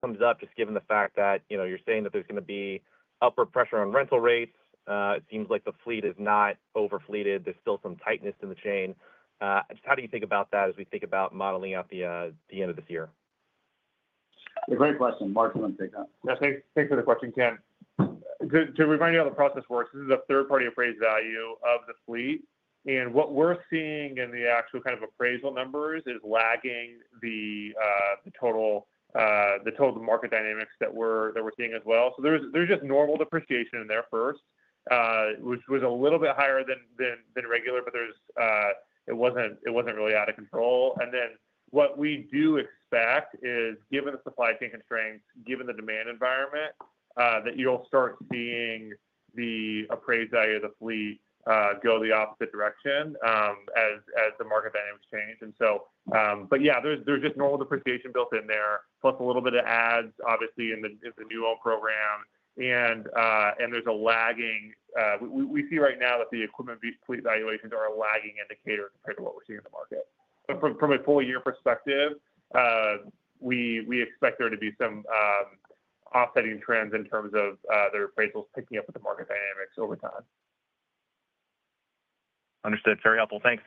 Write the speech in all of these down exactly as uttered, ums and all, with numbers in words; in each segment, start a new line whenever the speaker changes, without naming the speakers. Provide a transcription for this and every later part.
comes up, just given the fact that, you know, you're saying that there's going to be upward pressure on rental rates. Uh, it seems like the fleet is not overfleeted. There's still some tightness in the chain. Uh, just how do you think about that as we think about modeling out the uh, the end of this year?
A great question. Mark, you want to take that?
Yeah, thanks, thanks for the question, Ken. To, to remind you how the process works, this is a third-party appraised value of the fleet. And what we're seeing in the actual kind of appraisal numbers is lagging the uh, the total uh, the total market dynamics that we're that we're seeing as well. So there's there's just normal depreciation in there first, uh, which was a little bit higher than than, than regular, but there's uh, it wasn't it wasn't really out of control. And then what we do expect is, given the supply chain constraints, given the demand environment, uh, that you'll start seeing the appraised value of the fleet uh, go the opposite direction um, as as the market dynamics change. And so, um, but yeah, there's there's just normal depreciation built in there, plus a little bit of ads, obviously, in the in the new own program, and uh, and there's a lagging. Uh, we, we see right now that the equipment fleet valuations are a lagging indicator compared to what we're seeing in the market. But from from a full year perspective, uh, we we expect there to be some um, offsetting trends in terms of uh, their appraisals picking up with the market dynamics over time.
Understood. Very helpful. Thanks.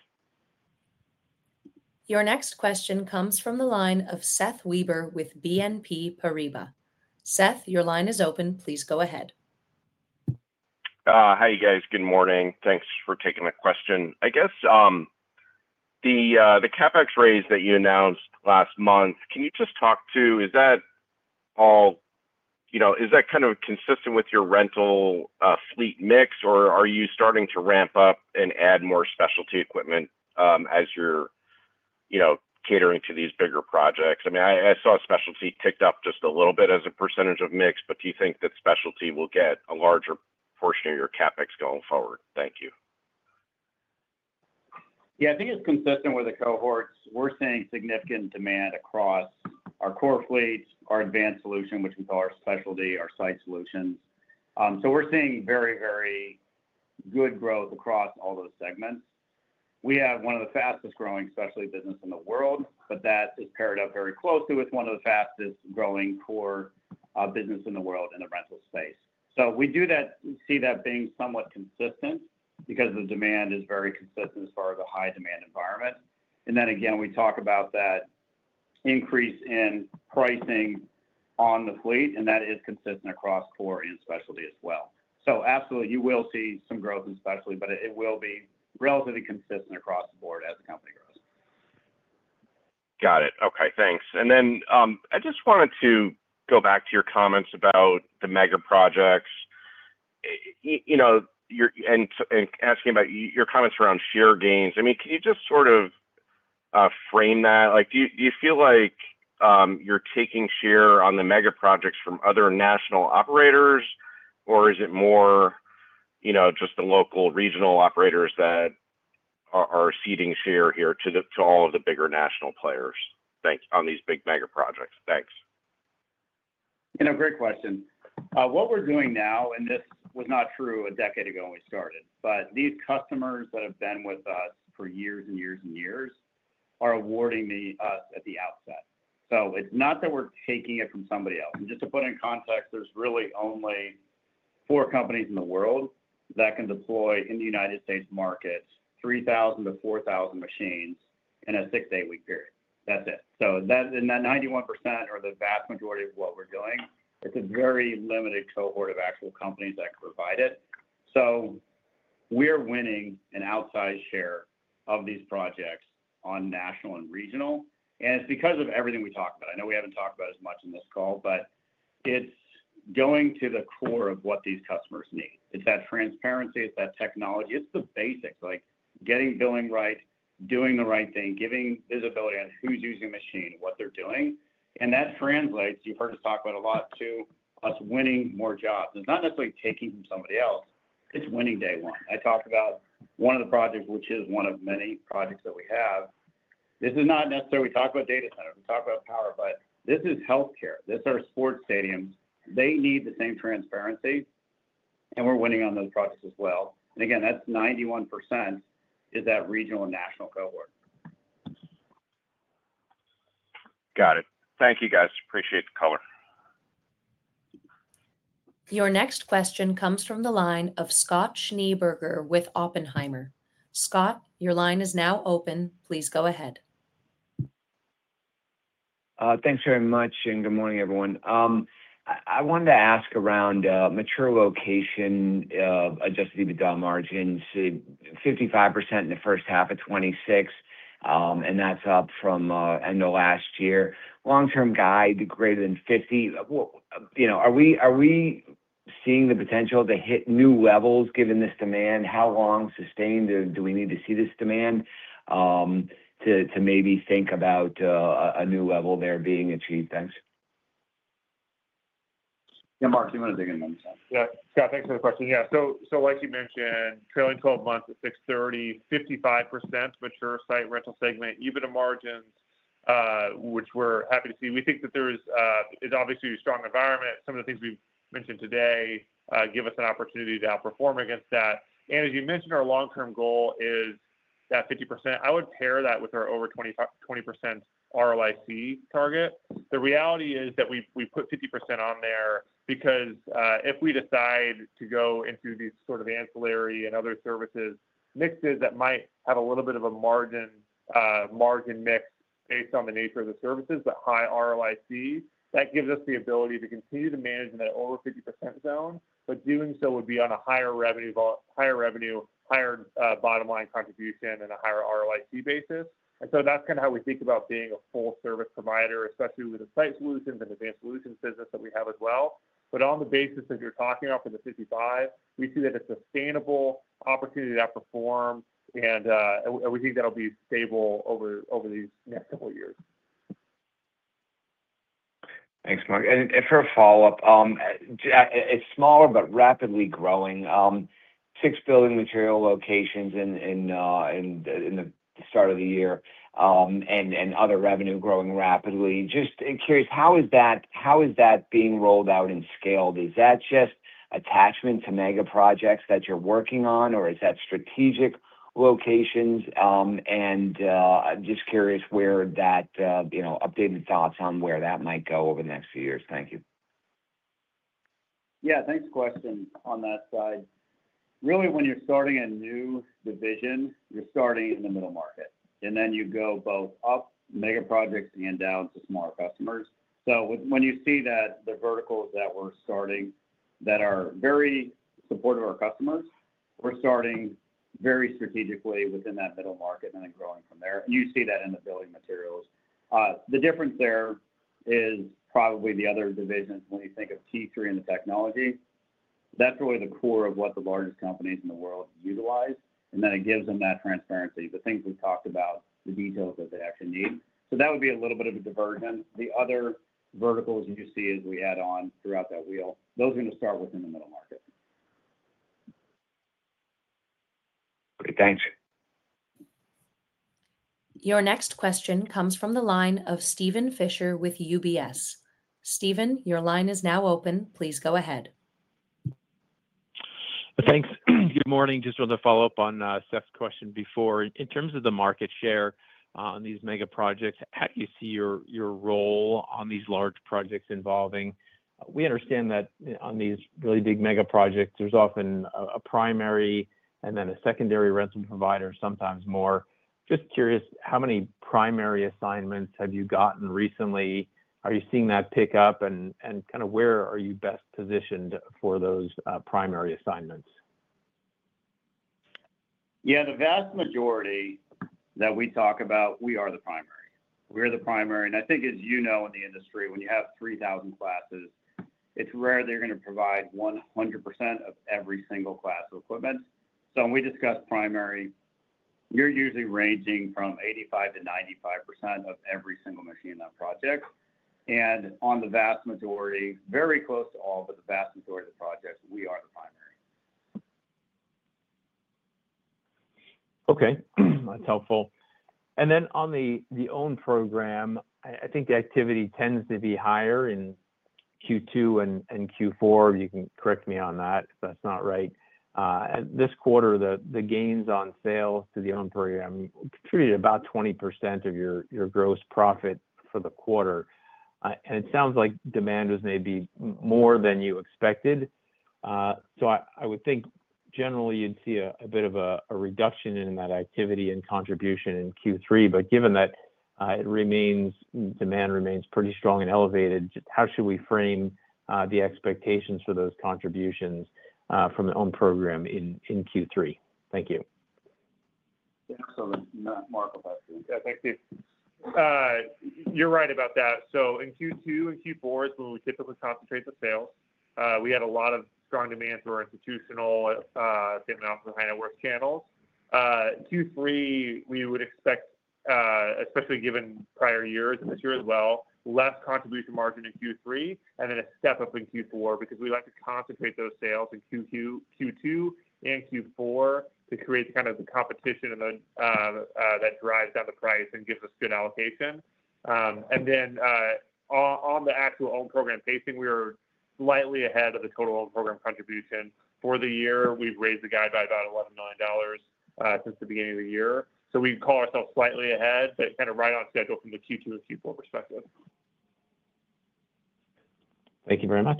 Your next question comes from the line of Seth Weber with B N P Paribas. Seth, your line is open. Please go ahead.
Uh, hi, you guys. Good morning. Thanks for taking the question. I guess um, the uh, the CapEx raise that you announced last month, can you just talk to, is that all, you know, is that kind of consistent with your rental uh, fleet mix, or are you starting to ramp up and add more specialty equipment um, as you're, you know, catering to these bigger projects? I mean, I, I saw specialty ticked up just a little bit as a percentage of mix, but do you think that specialty will get a larger portion of your CapEx going forward? Thank you.
Yeah, I think it's consistent with the cohorts. We're seeing significant demand across our core fleet, our advanced solution, which we call our specialty, our site solutions. Um, so we're seeing very, very good growth across all those segments. We have one of the fastest growing specialty business in the world, but that is paired up very closely with one of the fastest growing core uh, business in the world in the rental space. So we do that, see that being somewhat consistent because the demand is very consistent as far as a high demand environment. And then again, we talk about that increase in pricing on the fleet, and that is consistent across core and specialty as well. So absolutely, you will see some growth in specialty, but it, it will be relatively consistent across the board as the company grows.
Got it. Okay, thanks. And then um, I just wanted to go back to your comments about the mega projects, you, you know, your, and, and asking about your comments around share gains. I mean, can you just sort of uh, frame that? Like, do you, do you feel like um, you're taking share on the mega projects from other national operators, or is it more, you know, just the local regional operators that are, are ceding share here to the to all of the bigger national players? Thanks, on these big mega projects. Thanks.
You know, great question. Uh, what we're doing now, and this was not true a decade ago when we started, but these customers that have been with us for years and years and years are awarding me us at the outset. So it's not that we're taking it from somebody else. And just to put in context, there's really only four companies in the world that can deploy in the United States market three thousand to four thousand machines in a six to eight week period. That's it. So that, and that ninety-one percent or the vast majority of what we're doing, it's a very limited cohort of actual companies that can provide it. So we're winning an outsized share of these projects on national and regional. And it's because of everything we talked about. I know we haven't talked about as much in this call, but it's going to the core of what these customers need. It's that transparency, it's that technology, it's the basics, like getting billing right, doing the right thing, giving visibility on who's using the machine, what they're doing. And that translates, you've heard us talk about a lot, to us winning more jobs. It's not necessarily taking from somebody else, it's winning day one. I talked about one of the projects, which is one of many projects that we have. This is not necessarily, we talk about data centers, we talk about power, but this is healthcare. This are sports stadiums. They need the same transparency, and we're winning on those projects as well. And again, that's ninety-one percent is that regional and national cohort.
Got it. Thank you, guys. Appreciate the color.
Your next question comes from the line of Scott Schneeberger with Oppenheimer. Scott, your line is now open. Please go ahead.
Uh, Thanks very much, and good morning, everyone. Um, I I wanted to ask around uh, mature location uh, adjusted EBITDA margins, uh, fifty-five percent in the first half of twenty-six, um, and that's up from uh, end of last year. Long-term guide greater than fifty. Well, You know, are we are we seeing the potential to hit new levels given this demand? How long sustained do do we need to see this demand um, to to maybe think about uh, a a new level there being achieved? Thanks.
Yeah, Mark, you want to dig in on this?
Yeah, Scott, thanks for the question. Yeah, so so like you mentioned, trailing twelve months at six thirty, fifty-five percent mature site rental segment EBITDA margins, uh, which we're happy to see. We think that there's uh, is obviously a strong environment. Some of the things we've mentioned today uh, give us an opportunity to outperform against that. And as you mentioned, our long-term goal is that fifty percent. I would pair that with our over twenty percent R O I C target. The reality is that we we put fifty percent on there because uh, if we decide to go into these sort of ancillary and other services mixes that might have a little bit of a margin uh, margin mix based on the nature of the services, but high R O I C, that gives us the ability to continue to manage in that over fifty percent zone, but doing so would be on a higher revenue, higher revenue, higher uh, bottom line contribution and a higher R O I C basis. And so that's kind of how we think about being a full service provider, especially with the site solutions and advanced solutions business that we have as well. But on the basis that you're talking about for the fifty-five, we see that it's a sustainable opportunity to outperform, and, uh, and we think that'll be stable over over these next couple of years.
Thanks, Mark. And and for a follow-up, um, it's smaller but rapidly growing. Um, Six building material locations in in uh, in in the start of the year, um, and and other revenue growing rapidly. Just curious, how is that how is that being rolled out and scaled? Is that just attachment to mega projects that you're working on, or is that strategic locations? Um, and uh, I'm just curious where that uh, you know updated thoughts on where that might go over the next few years. Thank you.
Yeah, thanks. Question on that side. Really, when you're starting a new division, you're starting in the middle market, and then you go both up mega projects and down to smaller customers. So with, when you see that the verticals that we're starting that are very supportive of our customers, we're starting very strategically within that middle market and then growing from there. And you see that in the building materials. Uh, the difference there is probably the other divisions when you think of T three and the technology. That's really the core of what the largest companies in the world utilize. And then it gives them that transparency, the things we talked about, the details that they actually need. So that would be a little bit of a diversion. The other verticals you see as we add on throughout that wheel, those are going to start within the middle market.
Great, thanks.
Your next question comes from the line of Steven Fisher with U B S. Steven, your line is now open. Please go ahead.
Thanks. Good morning. Just wanted to follow up on uh, Seth's question before. In terms of the market share uh, on these mega projects, how do you see your your role on these large projects involving? Uh, we understand that on these really big mega projects, there's often a, a primary and then a secondary rental provider, sometimes more. Just curious, how many primary assignments have you gotten recently? Are you seeing that pick up, and, and kind of where are you best positioned for those uh, primary assignments?
Yeah, the vast majority that we talk about, we are the primary. We're the primary. And I think, as you know, in the industry, when you have three thousand classes, it's rare they're going to provide one hundred percent of every single class of equipment. So when we discuss primary, you're usually ranging from eighty-five to ninety-five percent of every single machine in that project. And on the vast majority, very close to all, but the vast majority of the projects, we are the primary.
Okay, that's helpful. And then on the, the OWN program, I, I think the activity tends to be higher in Q two and, and Q four. You can correct me on that if that's not right. Uh, and this quarter, the, the gains on sales to the OWN program contributed about twenty percent of your, your gross profit for the quarter. Uh, and it sounds like demand was maybe more than you expected. Uh, So I I would think generally you'd see a a bit of a a reduction in that activity and contribution in Q three. But given that uh, it remains, demand remains pretty strong and elevated, just how should we frame uh, the expectations for those contributions uh, from the own program in in Q three? Thank you.
Yeah, so the, Mark will have to.
Yeah, thanks, Steve. Uh, You're right about that. So in Q two and Q four is when we typically concentrate the sales. Uh, We had a lot of strong demand through our institutional, uh, family office and high net worth channels. Uh, Q three, we would expect, uh, especially given prior years and this year as well, less contribution margin in Q three, and then a step up in Q four because we like to concentrate those sales in Q Q, Q two and Q four to create kind of the competition and the, uh, uh, that drives down the price and gives us good allocation. Um, and then uh, on, on the actual own program pacing, we are slightly ahead of the total own program contribution. For the year, we've raised the guide by about eleven million dollars uh, since the beginning of the year. So we call ourselves slightly ahead, but kind of right on schedule from the Q two and Q four perspective.
Thank you very much.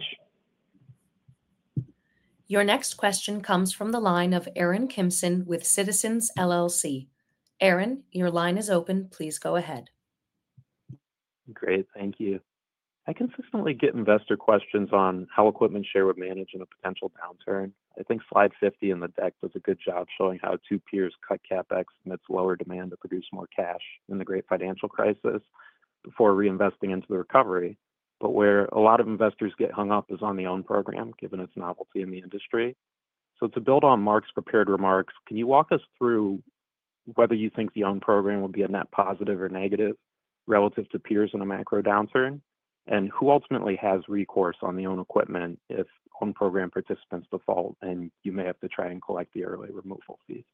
Your next question comes from the line of Aaron Kimson with Citizens L L C. Aaron, your line is open. Please go ahead.
Great, thank you. I consistently get investor questions on how EquipmentShare would manage in a potential downturn. I think slide fifty in the deck does a good job showing how two peers cut CapEx amidst lower demand to produce more cash in the great financial crisis before reinvesting into the recovery. But where a lot of investors get hung up is on the OWN program, given its novelty in the industry. So to build on Mark's prepared remarks, can you walk us through whether you think the OWN program will be a net positive or negative relative to peers in a macro downturn? And who ultimately has recourse on the OWN equipment if OWN program participants default and you may have to try and collect the early removal fees?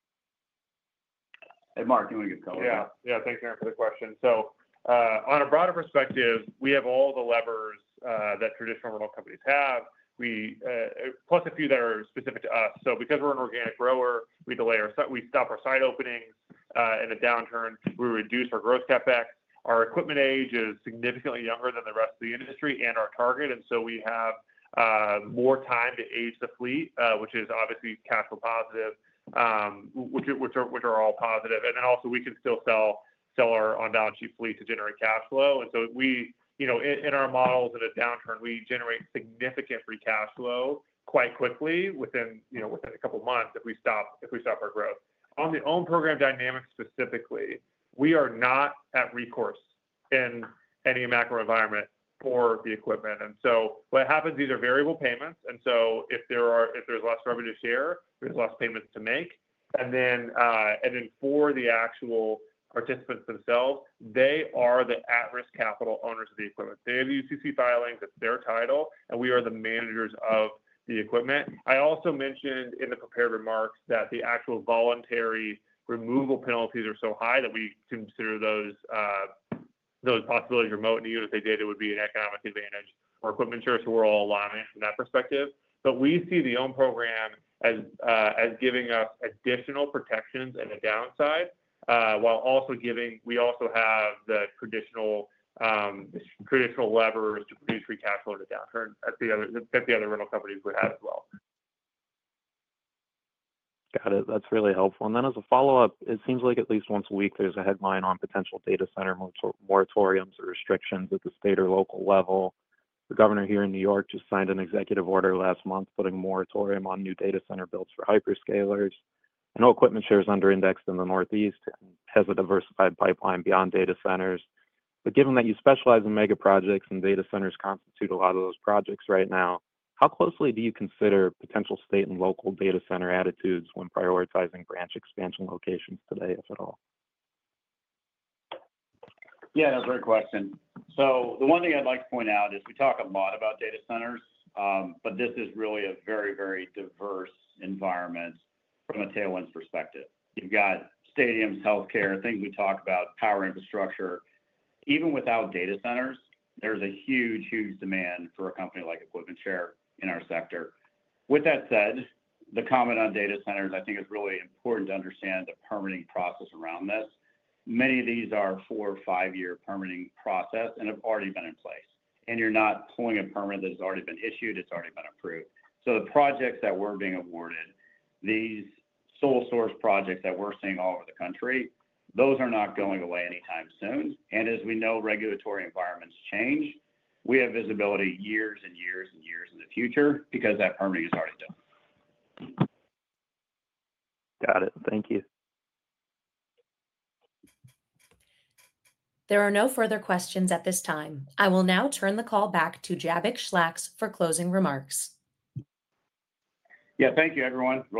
Hey, Mark, you want to get going?
Yeah, yeah. Thanks, Aaron, for the question. So uh, on a broader perspective, we have all the levers uh, that traditional rental companies have. We uh, plus a few that are specific to us. So because we're an organic grower, we delay our we stop our site openings uh, in a downturn. We reduce our gross CapEx. Our equipment age is significantly younger than the rest of the industry and our target, and so we have uh, more time to age the fleet, uh, which is obviously cash flow positive, um, which, which are which are all positive. And then also we can still sell sell our on balance sheet fleet to generate cash flow. And so we, you know, in, in our models in a downturn, we generate significant free cash flow quite quickly within you know within a couple months if we stop if we stop our growth. On the OWN program dynamics specifically, we are not at recourse in any macro environment for the equipment. And so what happens, these are variable payments. And so if there are, if there's less revenue to share, there's less payments to make. And then, uh, and then for the actual participants themselves, they are the at-risk capital owners of the equipment. They have U C C filings, it's their title, and we are the managers of the equipment. I also mentioned in the prepared remarks that the actual voluntary removal penalties are so high that we consider those uh, those possibilities remote, and even if they did, it would be an economic advantage for EquipmentShare, so we're all aligned from that perspective. But we see the OWN program as uh, as giving us additional protections and a downside, uh, while also giving, we also have the traditional um, the traditional levers to produce free cash flow in a downturn that the other that the other rental companies would have as well.
Got it. That's really helpful. And then as a follow-up, it seems like at least once a week there's a headline on potential data center moratoriums or restrictions at the state or local level. The governor here in New York just signed an executive order last month putting a moratorium on new data center builds for hyperscalers. I know EquipmentShare is under-indexed in the Northeast and has a diversified pipeline beyond data centers. But given that you specialize in mega projects and data centers constitute a lot of those projects right now, how closely do you consider potential state and local data center attitudes when prioritizing branch expansion locations today, if at all?
Yeah, that's a great question. So the one thing I'd like to point out is we talk a lot about data centers, um, but this is really a very, very diverse environment from a tailwinds perspective. You've got stadiums, healthcare, things we talk about, power infrastructure. Even without data centers, there's a huge, huge demand for a company like EquipmentShare in our sector. With that said, the comment on data centers, I think is really important to understand the permitting process around this. Many of these are four or five year permitting process and have already been in place. And you're not pulling a permit that has already been issued, it's already been approved. So the projects that we're being awarded, these sole source projects that we're seeing all over the country, those are not going away anytime soon. And as we know, regulatory environments change. We have visibility years and years and years in the future because that permitting is already done.
Got it. Thank you.
There are no further questions at this time. I will now turn the call back to Jabbok Schlacks for closing remarks.
Yeah, thank you, everyone.